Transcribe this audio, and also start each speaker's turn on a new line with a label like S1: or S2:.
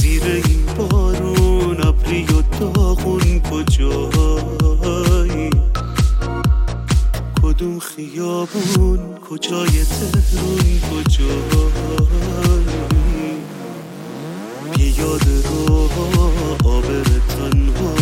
S1: تیره این بارون ابری و داغون کجایی؟ کدوم خیابون کجای تهرون کجایی؟ پیاده رو آبر تنها